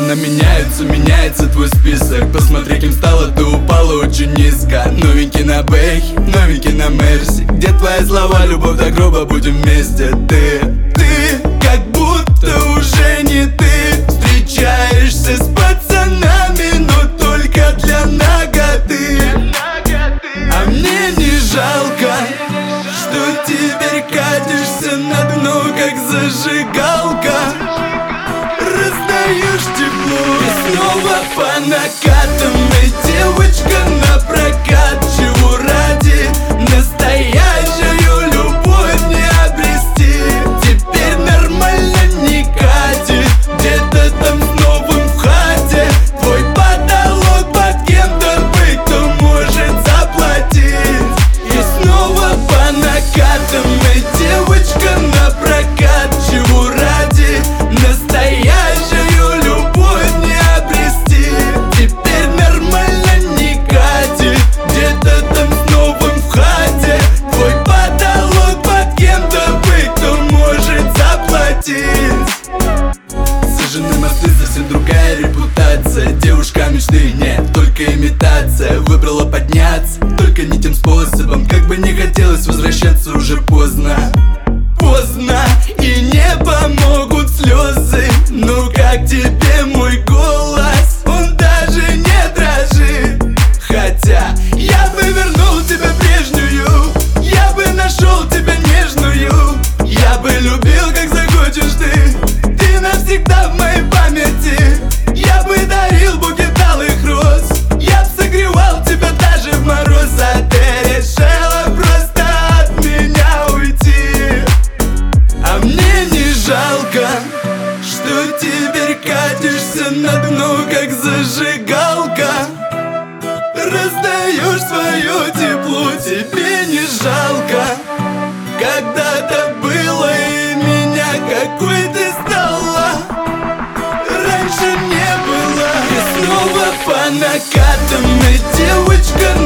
Постоянно меняется твой список. Посмотри, кем стала, ты упала очень низко. Новенький на Бэхе, новенький на Мерси. Где твои слова, любовь до гроба, будем вместе. Ты как будто уже не ты. Встречаешься с пацанами, но только для наготы. А мне не жалко, что теперь катишься на дно, как зажигалка. Раздаешь тепло и снова по накатам. И девочка на прокат, чего ради настоящую любовь не обрести. Теперь нормально не катит, где-то там с новым в хате. Твой потолок под кем-то быть, кто может заплатить. И снова по накатам. И девочка на прокат, чего ради настоящую любовь не обрести. Теперь нормально не катит, где-то там с новым в хате. Твой потолок под кем-то быть, кто может заплатить. Сожжены мосты, совсем другая репутация. Девушка мечты, нет, только имитация. Выбрала подняться, только не тем способом. Как бы не хотелось возвращаться, уже поздно. И не помогут слезы. Ну как тебе мой голос? Он даже не дрожит. Хотя я бы вернул тебя прежнюю. Я бы нашел тебя нежную. Я бы любил, как захочешь ты. Ты навсегда в моей памяти. Я бы дарил букет алых роз. Я бы согревал тебя даже в мороз. А ты решила просто от меня уйти. А мне не жалко, что теперь катишься на дно, как зажигалка. Раздаешь свое тепло, тебе не жалко. Когда-то было и меня, какой ты стала, раньше не было. И снова по накатам. И девочка